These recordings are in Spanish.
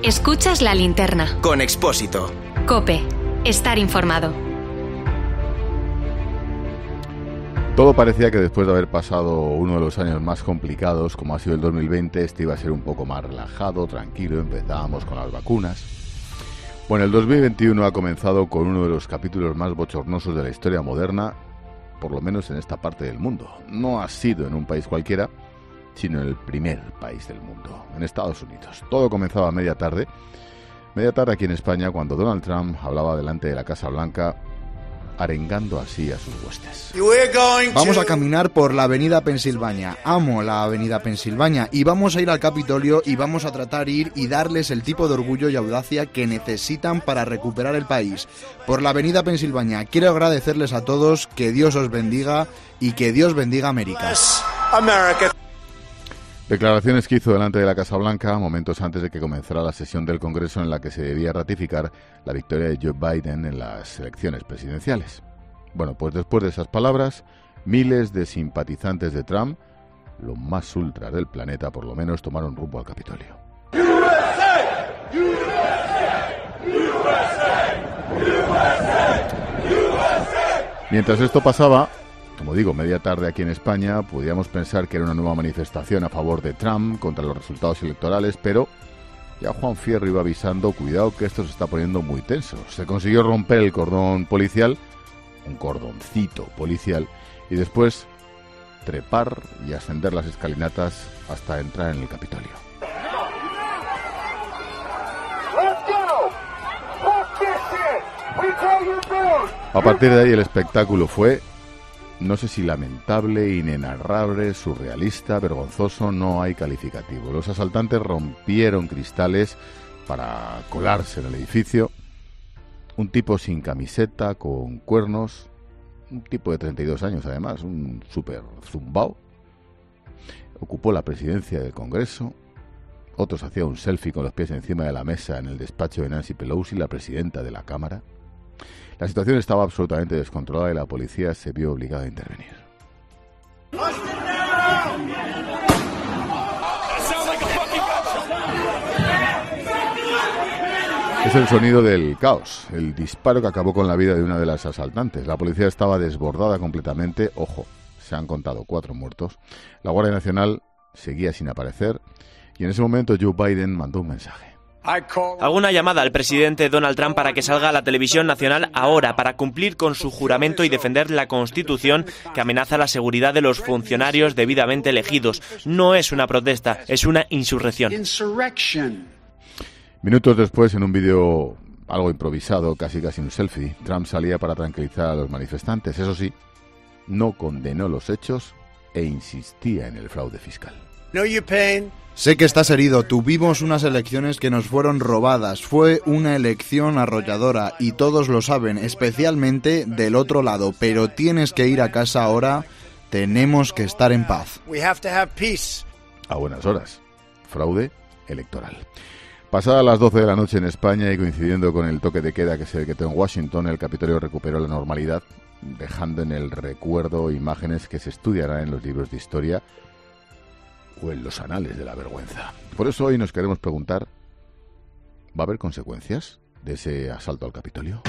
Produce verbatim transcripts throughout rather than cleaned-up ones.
Escuchas La Linterna. Con Expósito. COPE. Estar informado. Todo parecía que después de haber pasado uno de los años más complicados, como ha sido el dos mil veinte, este iba a ser un poco más relajado, tranquilo, empezábamos con las vacunas. Bueno, el dos mil veintiuno ha comenzado con uno de los capítulos más bochornosos de la historia moderna, por lo menos en esta parte del mundo. No ha sido en un país cualquiera, sino en el primer país del mundo, en Estados Unidos. Todo comenzaba a media tarde, media tarde aquí en España, cuando Donald Trump hablaba delante de la Casa Blanca, arengando así a sus huestes. Vamos a caminar por la avenida Pensilvania. Amo la avenida Pensilvania. Y vamos a ir al Capitolio y vamos a tratar de ir y darles el tipo de orgullo y audacia que necesitan para recuperar el país. Por la avenida Pensilvania. Quiero agradecerles a todos, que Dios os bendiga y que Dios bendiga América. Declaraciones que hizo delante de la Casa Blanca momentos antes de que comenzara la sesión del Congreso en la que se debía ratificar la victoria de Joe Biden en las elecciones presidenciales. Bueno, pues después de esas palabras, miles de simpatizantes de Trump, los más ultras del planeta por lo menos, tomaron rumbo al Capitolio. U S A, U S A, U S A, U S A, U S A. Mientras esto pasaba, como digo, media tarde aquí en España, podíamos pensar que era una nueva manifestación a favor de Trump contra los resultados electorales, pero ya Juan Fierro iba avisando, cuidado que esto se está poniendo muy tenso. Se consiguió romper el cordón policial, un cordoncito policial, y después trepar y ascender las escalinatas hasta entrar en el Capitolio. A partir de ahí el espectáculo fue, no sé si lamentable, inenarrable, surrealista, vergonzoso, no hay calificativo. Los asaltantes rompieron cristales para colarse en el edificio. Un tipo sin camiseta, con cuernos, un tipo de treinta y dos años además, un súper zumbao, ocupó la presidencia del Congreso. Otros hacían un selfie con los pies encima de la mesa en el despacho de Nancy Pelosi, la presidenta de la Cámara. La situación estaba absolutamente descontrolada y la policía se vio obligada a intervenir. Es el sonido del caos, el disparo que acabó con la vida de una de las asaltantes. La policía estaba desbordada completamente, ojo, se han contado cuatro muertos. La Guardia Nacional seguía sin aparecer y en ese momento Joe Biden mandó un mensaje. Hago una llamada al presidente Donald Trump para que salga a la televisión nacional ahora para cumplir con su juramento y defender la Constitución que amenaza la seguridad de los funcionarios debidamente elegidos. No es una protesta, es una insurrección. Minutos después, en un vídeo algo improvisado, casi casi un selfie, Trump salía para tranquilizar a los manifestantes. Eso sí, no condenó los hechos e insistía en el fraude fiscal. No your pain. Sé que estás herido, tuvimos unas elecciones que nos fueron robadas, fue una elección arrolladora y todos lo saben, especialmente del otro lado, pero tienes que ir a casa ahora, tenemos que estar en paz. We have to have peace. A buenas horas, fraude electoral. Pasadas las doce de la noche en España y coincidiendo con el toque de queda que se decretó en Washington, el Capitolio recuperó la normalidad, dejando en el recuerdo imágenes que se estudiarán en los libros de historia o en los anales de la vergüenza. Por eso hoy nos queremos preguntar, ¿va a haber consecuencias de ese asalto al Capitolio?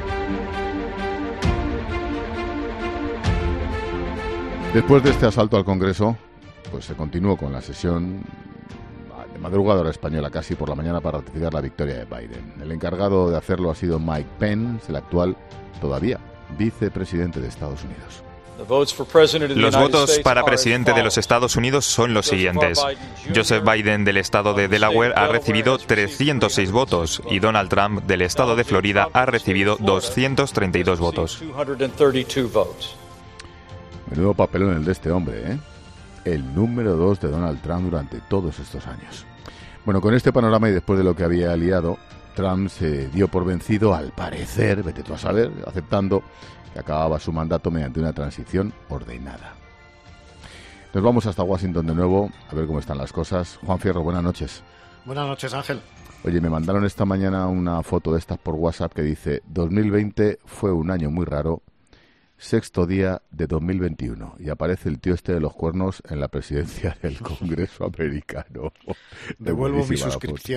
Después de este asalto al Congreso, pues se continuó con la sesión de madrugada hora española, casi por la mañana, para ratificar la victoria de Biden. El encargado de hacerlo ha sido Mike Pence, el actual, todavía, vicepresidente de Estados Unidos. Los votos para presidente de los Estados Unidos son los siguientes. Joseph Biden del estado de Delaware ha recibido trescientos seis votos y Donald Trump del estado de Florida ha recibido doscientos treinta y dos votos. Menudo papelón el de este hombre, ¿eh? El número dos de Donald Trump durante todos estos años. Bueno, con este panorama y después de lo que había liado, Trump se dio por vencido, al parecer, vete tú a saber, aceptando que acababa su mandato mediante una transición ordenada. Nos vamos hasta Washington de nuevo, a ver cómo están las cosas. Juan Fierro, buenas noches. Buenas noches, Ángel. Oye, me mandaron esta mañana una foto de estas por WhatsApp que dice dos mil veinte fue un año muy raro, sexto día de dos mil veintiuno, y aparece el tío este de los cuernos en la presidencia del Congreso americano. Devuelvo mi suscripción.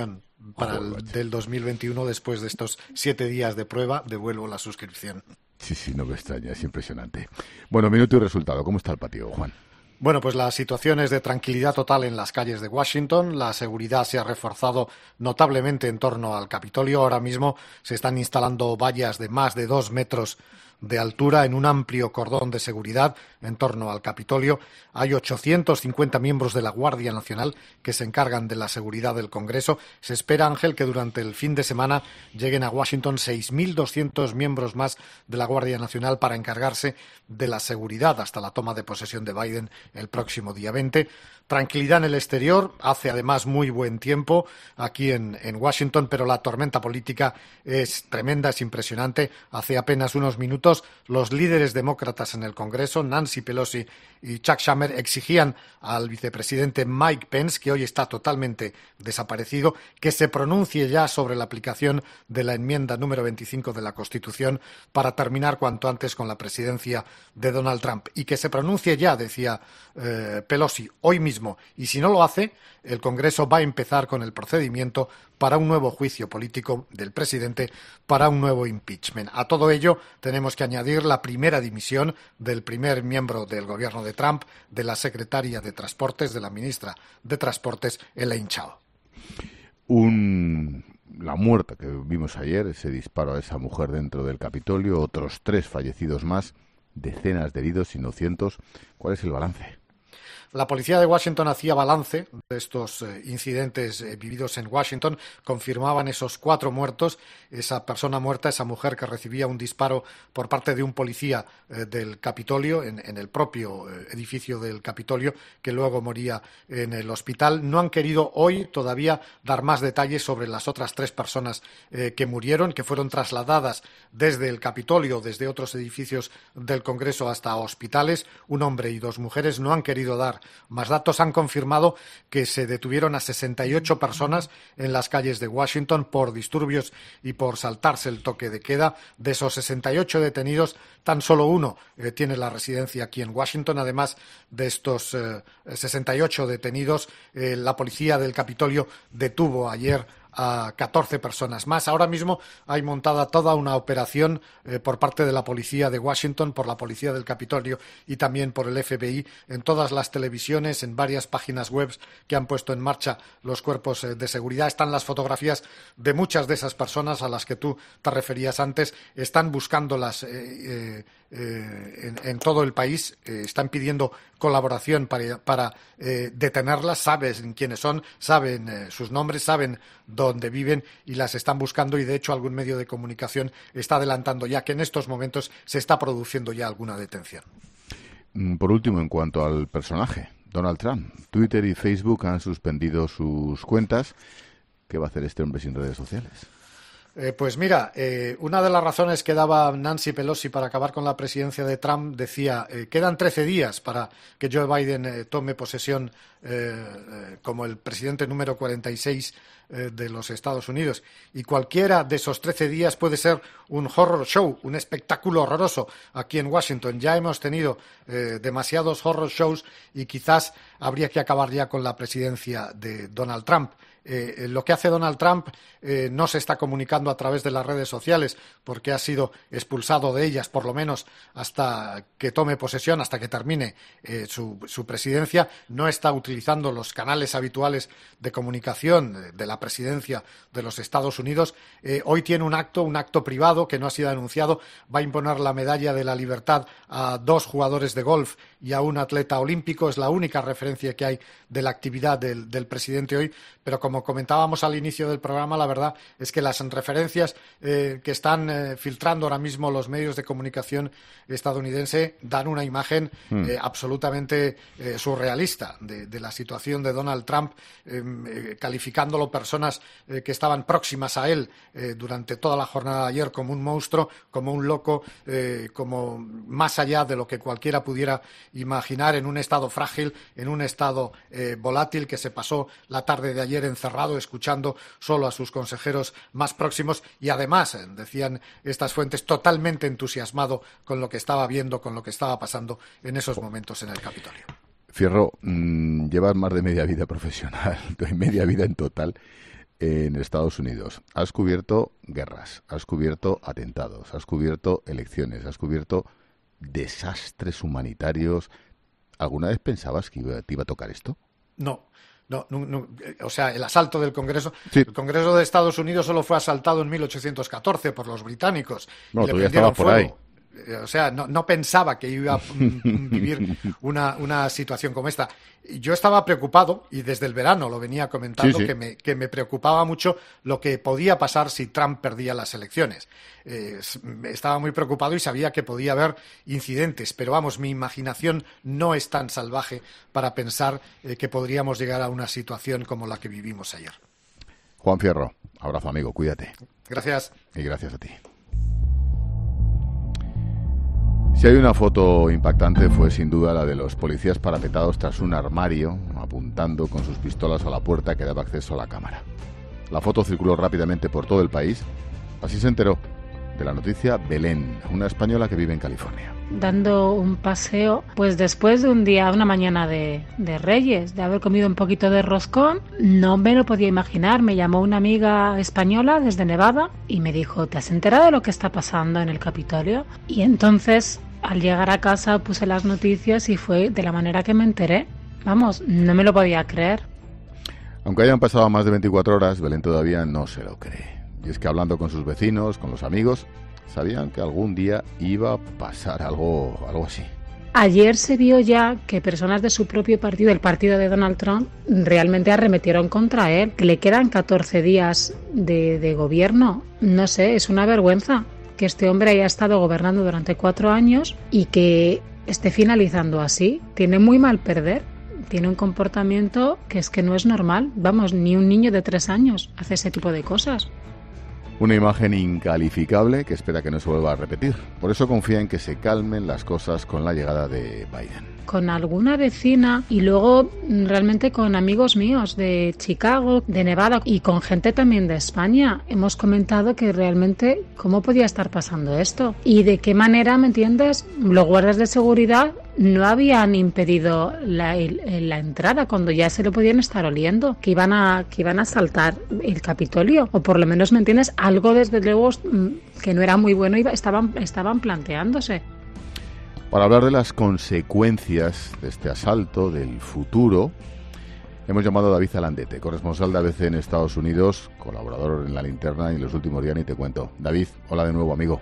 para el del dos mil veintiuno, después de estos siete días de prueba, devuelvo la suscripción. Sí, sí, no me extraña, es impresionante. Bueno, minuto y resultado. ¿Cómo está el patio, Juan? Bueno, pues la situación es de tranquilidad total en las calles de Washington. La seguridad se ha reforzado notablemente en torno al Capitolio. Ahora mismo se están instalando vallas de más de dos metros de altura en un amplio cordón de seguridad en torno al Capitolio. Hay ochocientos cincuenta miembros de la Guardia Nacional que se encargan de la seguridad del Congreso. Se espera, Ángel, que durante el fin de semana lleguen a Washington seis mil doscientos miembros más de la Guardia Nacional para encargarse de la seguridad hasta la toma de posesión de Biden el próximo día veinte. Tranquilidad en el exterior, hace además muy buen tiempo aquí en, en Washington, pero la tormenta política es tremenda, es impresionante. Hace apenas unos minutos los líderes demócratas en el Congreso, Nancy Pelosi y Chuck Schumer, exigían al vicepresidente Mike Pence, que hoy está totalmente desaparecido, que se pronuncie ya sobre la aplicación de la enmienda número veinticinco de la Constitución para terminar cuanto antes con la presidencia de Donald Trump. Y que se pronuncie ya, decía eh, Pelosi, hoy mismo. Y si no lo hace, el Congreso va a empezar con el procedimiento para un nuevo juicio político del presidente, para un nuevo impeachment. A todo ello tenemos que añadir la primera dimisión del primer miembro del gobierno de Trump, de la secretaria de Transportes, de la ministra de Transportes, Elaine Chao. Un... La muerte que vimos ayer, ese disparo a esa mujer dentro del Capitolio, otros tres fallecidos más, decenas de heridos y no cientos. ¿Cuál es el balance? La policía de Washington hacía balance de estos eh, incidentes eh, vividos en Washington. Confirmaban esos cuatro muertos, esa persona muerta, esa mujer que recibía un disparo por parte de un policía eh, del Capitolio, en, en el propio eh, edificio del Capitolio, que luego moría en el hospital. No han querido hoy todavía dar más detalles sobre las otras tres personas eh, que murieron, que fueron trasladadas desde el Capitolio, desde otros edificios del Congreso hasta hospitales. Un hombre y dos mujeres. No han querido dar más datos. Han confirmado que se detuvieron a sesenta y ocho personas en las calles de Washington por disturbios y por saltarse el toque de queda. De esos sesenta y ocho detenidos, tan solo uno eh, tiene la residencia aquí en Washington. Además de estos eh, sesenta y ocho detenidos, eh, la policía del Capitolio detuvo ayer a catorce personas más. Ahora mismo hay montada toda una operación eh, por parte de la policía de Washington, por la policía del Capitolio y también por el F B I, en todas las televisiones, en varias páginas web que han puesto en marcha los cuerpos eh, de seguridad. Están las fotografías de muchas de esas personas a las que tú te referías antes. Están buscándolas eh, eh, eh, en, en todo el país. Eh, están pidiendo colaboración para, para eh, detenerlas. Saben quiénes son, saben eh, sus nombres, saben donde viven y las están buscando, y de hecho algún medio de comunicación está adelantando ya que en estos momentos se está produciendo ya alguna detención. Por último, en cuanto al personaje, Donald Trump, Twitter y Facebook han suspendido sus cuentas. ¿Qué va a hacer este hombre sin redes sociales? Eh, pues mira, eh, una de las razones que daba Nancy Pelosi para acabar con la presidencia de Trump decía eh, quedan trece días para que Joe Biden eh, tome posesión eh, eh, como el presidente número cuarenta y seis eh, de los Estados Unidos, y cualquiera de esos trece días puede ser un horror show, un espectáculo horroroso aquí en Washington. Ya hemos tenido eh, demasiados horror shows y quizás habría que acabar ya con la presidencia de Donald Trump. Eh, lo que hace Donald Trump eh, no se está comunicando a través de las redes sociales porque ha sido expulsado de ellas, por lo menos hasta que tome posesión, hasta que termine eh, su, su presidencia. No está utilizando los canales habituales de comunicación de, de la presidencia de los Estados Unidos. Eh, hoy tiene un acto, un acto privado que no ha sido anunciado. Va a imponer la medalla de la libertad a dos jugadores de golf y a un atleta olímpico. Es la única referencia que hay de la actividad del, del presidente hoy, pero como Como comentábamos al inicio del programa, la verdad es que las referencias eh, que están eh, filtrando ahora mismo los medios de comunicación estadounidense dan una imagen mm. eh, absolutamente eh, surrealista de, de la situación de Donald Trump, eh, eh, calificándolo personas eh, que estaban próximas a él eh, durante toda la jornada de ayer como un monstruo, como un loco, eh, como más allá de lo que cualquiera pudiera imaginar, en un estado frágil, en un estado eh, volátil, que se pasó la tarde de ayer en cerrado, escuchando solo a sus consejeros más próximos y además, decían estas fuentes, totalmente entusiasmado con lo que estaba viendo, con lo que estaba pasando en esos momentos en el Capitolio. Fierro, mmm, llevas más de media vida profesional, media vida en total. en Estados Unidos. Has cubierto guerras, has cubierto atentados, has cubierto elecciones, has cubierto desastres humanitarios. ¿Alguna vez pensabas que iba, te iba a tocar esto? No. No, no, no, o sea, el asalto del Congreso. Sí. El Congreso de Estados Unidos solo fue asaltado en mil ochocientos catorce por los británicos. No, y tú le ya estabas por ahí. O sea, no, no pensaba que iba a mm, vivir una, una situación como esta. Yo estaba preocupado, y desde el verano lo venía comentando, Sí, sí. Que, me, que me preocupaba mucho lo que podía pasar si Trump perdía las elecciones. Eh, estaba muy preocupado y sabía que podía haber incidentes, pero vamos, mi imaginación no es tan salvaje para pensar eh, que podríamos llegar a una situación como la que vivimos ayer. Juan Fierro, abrazo amigo, cuídate. Gracias. Y gracias a ti. Si hay una foto impactante fue sin duda la de los policías parapetados tras un armario, apuntando con sus pistolas a la puerta que daba acceso a la cámara. La foto circuló rápidamente por todo el país. Así se enteró de la noticia Belén, una española que vive en California. Dando un paseo, pues después de un día, una mañana de, de Reyes, de haber comido un poquito de roscón, no me lo podía imaginar. Me llamó una amiga española desde Nevada y me dijo, ¿te has enterado de lo que está pasando en el Capitolio? Y entonces, al llegar a casa, puse las noticias y fue de la manera que me enteré. Vamos, no me lo podía creer. Aunque hayan pasado más de veinticuatro horas, Belén todavía no se lo cree. Y es que hablando con sus vecinos, con los amigos, sabían que algún día iba a pasar algo, algo así. Ayer se vio ya que personas de su propio partido, el partido de Donald Trump, realmente arremetieron contra él, que le quedan catorce días de, de gobierno. No sé, es una vergüenza que este hombre haya estado gobernando durante cuatro años y que esté finalizando así. Tiene muy mal perder. Tiene un comportamiento que es que no es normal. Vamos, ni un niño de tres años hace ese tipo de cosas. Una imagen incalificable que espera que no se vuelva a repetir. Por eso confía en que se calmen las cosas con la llegada de Biden. Con alguna vecina y luego realmente con amigos míos de Chicago, de Nevada y con gente también de España. Hemos comentado que realmente cómo podía estar pasando esto y de qué manera, ¿me entiendes? Los guardias de seguridad no habían impedido la, la entrada cuando ya se lo podían estar oliendo, que iban a que iban a asaltar el Capitolio, o por lo menos, ¿me entiendes? Algo desde luego que no era muy bueno iba, estaban, estaban planteándose. Para hablar de las consecuencias de este asalto, del futuro, hemos llamado a David Alandete, corresponsal de A B C en Estados Unidos, colaborador en La Linterna y en los últimos días ni te cuento. David, hola de nuevo, amigo.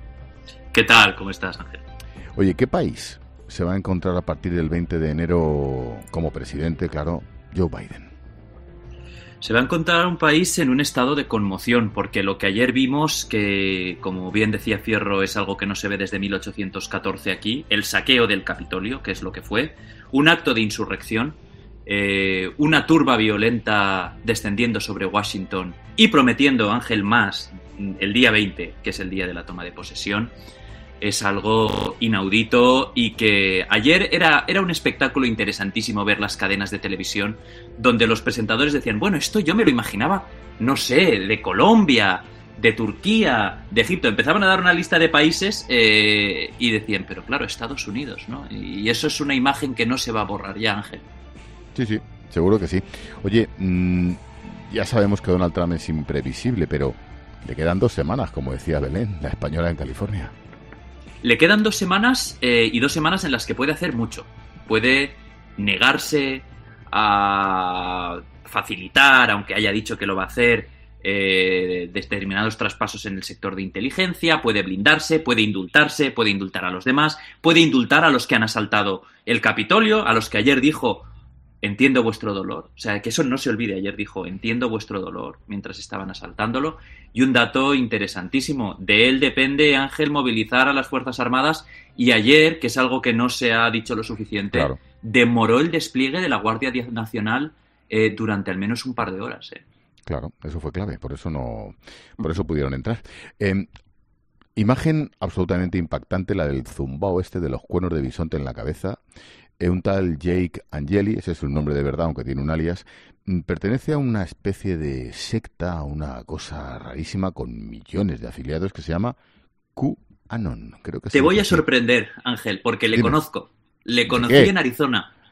¿Qué tal? ¿Cómo estás, Ángel? Oye, ¿qué país se va a encontrar a partir del veinte de enero como presidente, claro, Joe Biden? Se va a encontrar un país en un estado de conmoción, porque lo que ayer vimos, que como bien decía Fierro, es algo que no se ve desde mil ochocientos catorce aquí, el saqueo del Capitolio, que es lo que fue, un acto de insurrección, eh, una turba violenta descendiendo sobre Washington y prometiendo, Ángel, más el día veinte, que es el día de la toma de posesión, es algo inaudito y que ayer era, era un espectáculo interesantísimo ver las cadenas de televisión donde los presentadores decían, bueno, esto yo me lo imaginaba, no sé, de Colombia, de Turquía, de Egipto. Empezaban a dar una lista de países eh, y decían, pero claro, Estados Unidos, ¿no? Y eso es una imagen que no se va a borrar ya, Ángel. Sí, sí, seguro que sí. Oye, mmm, ya sabemos que Donald Trump es imprevisible, pero le quedan dos semanas, como decía Belén, la española en California. Le quedan dos semanas eh, y dos semanas en las que puede hacer mucho. Puede negarse a facilitar, aunque haya dicho que lo va a hacer, eh, determinados traspasos en el sector de inteligencia, puede blindarse, puede indultarse, puede indultar a los demás, puede indultar a los que han asaltado el Capitolio, a los que ayer dijo, entiendo vuestro dolor. O sea, que eso no se olvide, ayer dijo, entiendo vuestro dolor, mientras estaban asaltándolo. Y un dato interesantísimo, de él depende, Ángel, movilizar a las Fuerzas Armadas, y ayer, que es algo que no se ha dicho lo suficiente, claro, demoró el despliegue de la Guardia Nacional eh, durante al menos un par de horas. Eh. Claro, eso fue clave, por eso no, por eso pudieron entrar. Eh, imagen absolutamente impactante, la del zumbao este de los cuernos de bisonte en la cabeza. Eh, un tal Jake Angeli, ese es su nombre de verdad, aunque tiene un alias, pertenece a una especie de secta, a una cosa rarísima con millones de afiliados que se llama QAnon. Creo que Te voy a sorprender, Ángel, porque le Dime. conozco. Le conocí ¿Qué? en Arizona.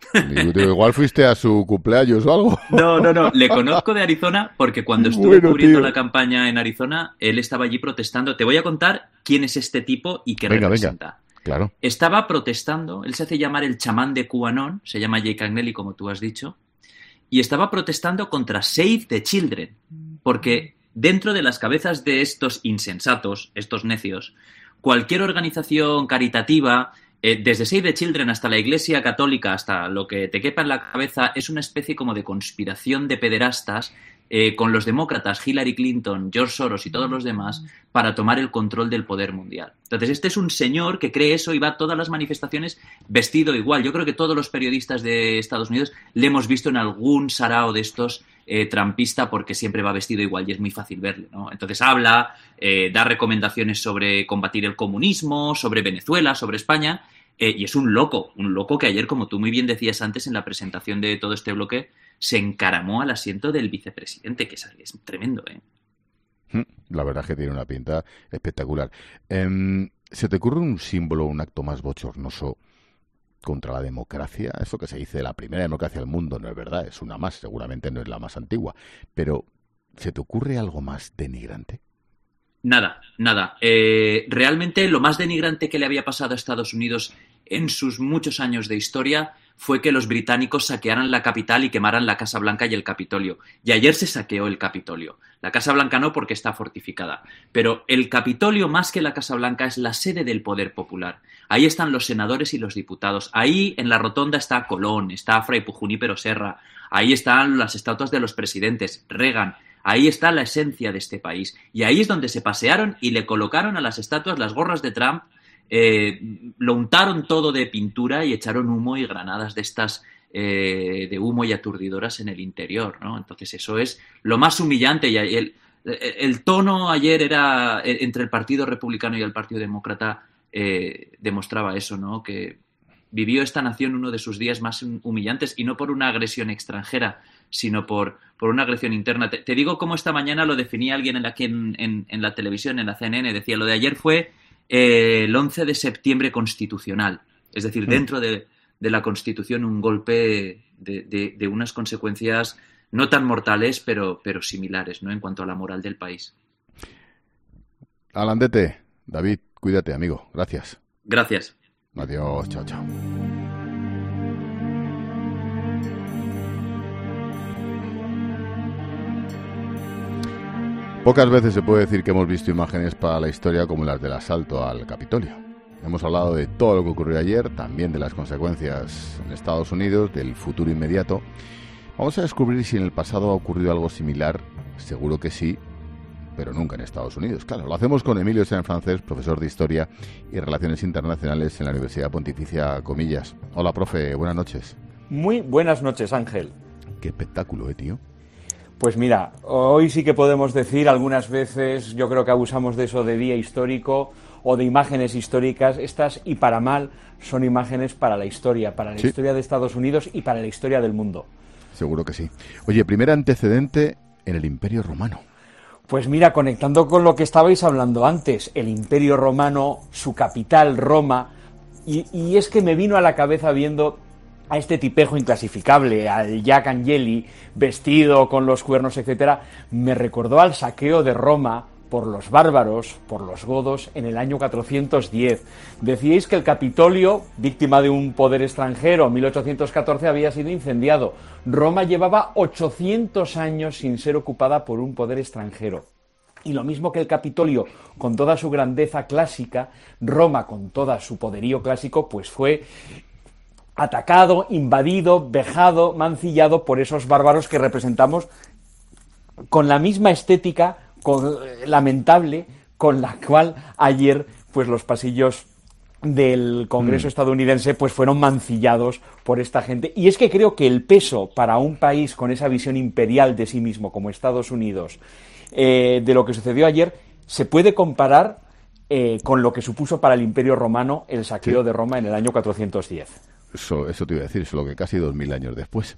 Igual fuiste a su cumpleaños o algo. No, no, no. Le conozco de Arizona porque cuando estuve bueno, cubriendo tío. la campaña en Arizona, él estaba allí protestando. Te voy a contar quién es este tipo y qué venga, representa. Venga. Claro. Estaba protestando, él se hace llamar el chamán de QAnon, se llama Jake Agnelli, como tú has dicho, y estaba protestando contra Save the Children, porque dentro de las cabezas de estos insensatos, estos necios, cualquier organización caritativa, eh, desde Save the Children hasta la Iglesia Católica, hasta lo que te quepa en la cabeza, es una especie como de conspiración de pederastas eh, con los demócratas, Hillary Clinton, George Soros y todos los demás, para tomar el control del poder mundial. Entonces, este es un señor que cree eso y va a todas las manifestaciones vestido igual. Yo creo que todos los periodistas de Estados Unidos le hemos visto en algún sarao de estos eh, trampista porque siempre va vestido igual y es muy fácil verle, ¿no? Entonces habla, eh, da recomendaciones sobre combatir el comunismo, sobre Venezuela, sobre España, eh, y es un loco, un loco que ayer, como tú muy bien decías antes en la presentación de todo este bloque, se encaramó al asiento del vicepresidente, que es, es tremendo, ¿eh? La verdad es que tiene una pinta espectacular. Eh, ¿Se te ocurre un símbolo, un acto más bochornoso contra la democracia? Eso que se dice la primera democracia del mundo no es verdad, es una más, seguramente no es la más antigua. Pero, ¿se te ocurre algo más denigrante? Nada, nada. Eh, realmente lo más denigrante que le había pasado a Estados Unidos en sus muchos años de historia fue que los británicos saquearan la capital y quemaran la Casa Blanca y el Capitolio. Y ayer se saqueó el Capitolio. La Casa Blanca no, porque está fortificada. Pero el Capitolio, más que la Casa Blanca, es la sede del poder popular. Ahí están los senadores y los diputados. Ahí en la rotonda está Colón, está Fray Junípero Serra. Ahí están las estatuas de los presidentes, Reagan. Ahí está la esencia de este país. Y ahí es donde se pasearon y le colocaron a las estatuas las gorras de Trump. Eh, lo untaron todo de pintura y echaron humo y granadas de estas eh, de humo y aturdidoras en el interior, ¿no? Entonces eso es lo más humillante. Y el, el tono ayer era entre el Partido Republicano y el Partido Demócrata eh, demostraba eso, ¿no? Que vivió esta nación uno de sus días más humillantes, y no por una agresión extranjera, sino por, por una agresión interna. Te, te digo cómo esta mañana lo definía alguien en la, en, en, en la televisión, en la C N N, decía, lo de ayer fue eh, el once de septiembre constitucional, es decir, mm. dentro de, de la Constitución un golpe de, de, de unas consecuencias no tan mortales, pero, pero similares, ¿no?, en cuanto a la moral del país. Alandete, David, cuídate, amigo. Gracias. Gracias. Adiós, chao, chao. Pocas veces se puede decir que hemos visto imágenes para la historia como las del asalto al Capitolio. Hemos hablado de todo lo que ocurrió ayer, también de las consecuencias en Estados Unidos, del futuro inmediato. Vamos a descubrir si en el pasado ha ocurrido algo similar. Seguro que sí, pero nunca en Estados Unidos. Claro, lo hacemos con Emilio Sainz-Francés, profesor de Historia y Relaciones Internacionales en la Universidad Pontificia Comillas. Hola, profe, buenas noches. Muy buenas noches, Ángel. Qué espectáculo, ¿eh, tío? Pues mira, hoy sí que podemos decir, algunas veces yo creo que abusamos de eso de día histórico o de imágenes históricas. Estas, y para mal, son imágenes para la historia, para la sí. historia de Estados Unidos y para la historia del mundo. Seguro que sí. Oye, primer antecedente en el Imperio Romano. Pues mira, conectando con lo que estabais hablando antes, el Imperio Romano, su capital, Roma, y, y es que me vino a la cabeza viendo a este tipejo inclasificable, al Jack Angeli, vestido con los cuernos, etcétera, me recordó al saqueo de Roma por los bárbaros, por los godos, en el año cuatrocientos diez. Decíais que el Capitolio, víctima de un poder extranjero, en mil ochocientos catorce había sido incendiado. Roma llevaba ochocientos años sin ser ocupada por un poder extranjero. Y lo mismo que el Capitolio, con toda su grandeza clásica, Roma, con todo su poderío clásico, pues fue atacado, invadido, vejado, mancillado por esos bárbaros que representamos con la misma estética con, lamentable con la cual ayer pues los pasillos del Congreso mm. estadounidense pues fueron mancillados por esta gente. Y es que creo que el peso para un país con esa visión imperial de sí mismo como Estados Unidos eh, de lo que sucedió ayer se puede comparar eh, con lo que supuso para el Imperio Romano el saqueo sí. de Roma en el año cuatrocientos diez. Eso, eso te iba a decir, solo que casi dos mil años después.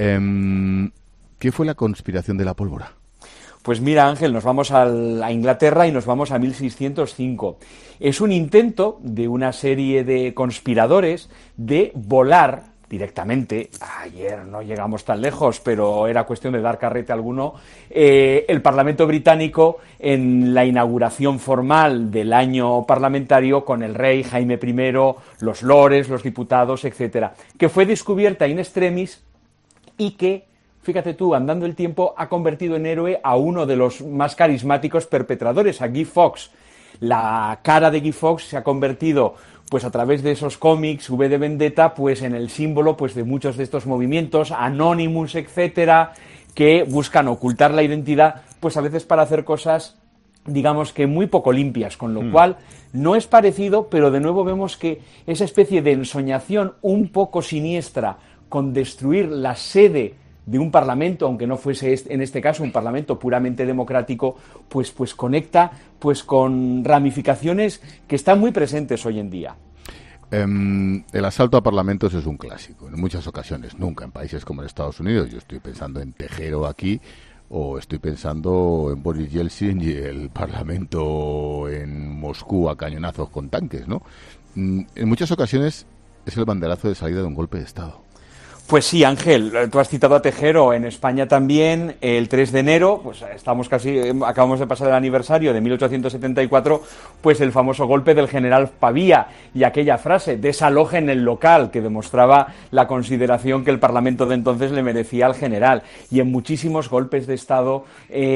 Eh, ¿Qué fue la conspiración de la pólvora? Pues mira, Ángel, nos vamos al, a Inglaterra y nos vamos a mil seiscientos cinco. Es un intento de una serie de conspiradores de volar, directamente, ayer no llegamos tan lejos, pero era cuestión de dar carrete a alguno, eh, el Parlamento británico en la inauguración formal del año parlamentario con el rey Jaime primero, los lores, los diputados, etcétera, que fue descubierta in extremis y que, fíjate tú, andando el tiempo, ha convertido en héroe a uno de los más carismáticos perpetradores, a Guy Fawkes. La cara de Guy Fawkes se ha convertido, pues a través de esos cómics, V de Vendetta, pues en el símbolo pues de muchos de estos movimientos, Anonymous, etcétera, que buscan ocultar la identidad, pues a veces para hacer cosas, digamos que muy poco limpias, con lo mm. cual no es parecido, pero de nuevo vemos que esa especie de ensoñación un poco siniestra con destruir la sede de un parlamento, aunque no fuese en este caso un parlamento puramente democrático, pues, pues conecta pues con ramificaciones que están muy presentes hoy en día. Um, el asalto a parlamentos es un clásico, en muchas ocasiones, nunca en países como en Estados Unidos. Yo estoy pensando en Tejero aquí, o estoy pensando en Boris Yeltsin y el parlamento en Moscú a cañonazos con tanques, ¿no? Um, en muchas ocasiones es el banderazo de salida de un golpe de Estado. Pues sí, Ángel, tú has citado a Tejero, en España también, el tres de enero, pues estamos casi, acabamos de pasar el aniversario de mil ochocientos setenta y cuatro, pues el famoso golpe del general Pavía y aquella frase, desalojen el local, que demostraba la consideración que el Parlamento de entonces le merecía al general. Y en muchísimos golpes de Estado,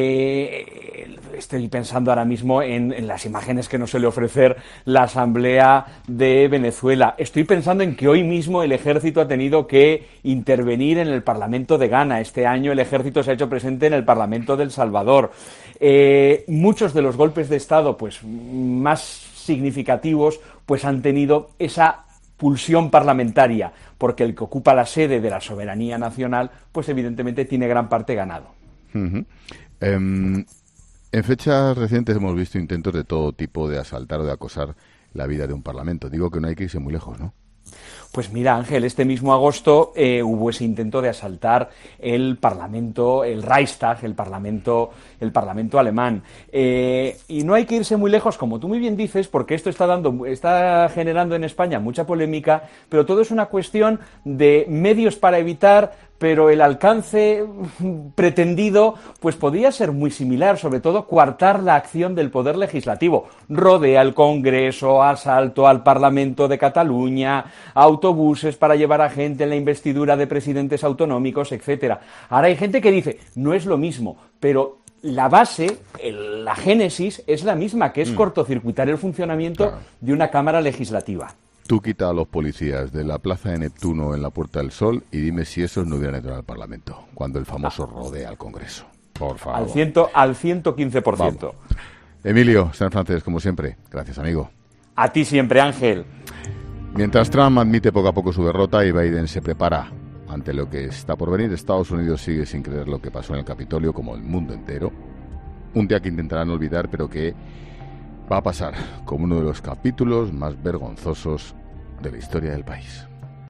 eh, estoy pensando ahora mismo en, en las imágenes que nos suele ofrecer la Asamblea de Venezuela. Estoy pensando en que hoy mismo el ejército ha tenido que intervenir en el Parlamento de Ghana. Este año el ejército se ha hecho presente en el Parlamento de El Salvador. Eh, muchos de los golpes de Estado pues más significativos pues han tenido esa pulsión parlamentaria, porque el que ocupa la sede de la soberanía nacional pues evidentemente tiene gran parte ganado. Uh-huh. Um, en fechas recientes hemos visto intentos de todo tipo de asaltar o de acosar la vida de un parlamento. Digo que no hay que irse muy lejos, ¿no? Pues mira, Ángel, este mismo agosto eh, hubo ese intento de asaltar el Parlamento, el Reichstag, el Parlamento, el Parlamento alemán. Eh, y no hay que irse muy lejos, como tú muy bien dices, porque esto está dando, está generando en España mucha polémica, pero todo es una cuestión de medios para evitar, pero el alcance pretendido pues podría ser muy similar, sobre todo coartar la acción del Poder Legislativo. Rodea el Congreso, asalto al Parlamento de Cataluña, autobuses para llevar a gente en la investidura de presidentes autonómicos, etcétera. Ahora hay gente que dice, no es lo mismo, pero la base, el, la génesis es la misma, que es mm. cortocircuitar el funcionamiento claro. de una Cámara Legislativa. Tú quita a los policías de la Plaza de Neptuno en la Puerta del Sol y dime si esos no hubieran entrado al Parlamento, cuando el famoso rodea al Congreso. Por favor. Al, ciento, al ciento quince por ciento. Vamos. Emilio, San Francés, como siempre. Gracias, amigo. A ti siempre, Ángel. Mientras Trump admite poco a poco su derrota y Biden se prepara ante lo que está por venir, Estados Unidos sigue sin creer lo que pasó en el Capitolio, como el mundo entero. Un día que intentarán olvidar, pero que va a pasar como uno de los capítulos más vergonzosos de la historia del país.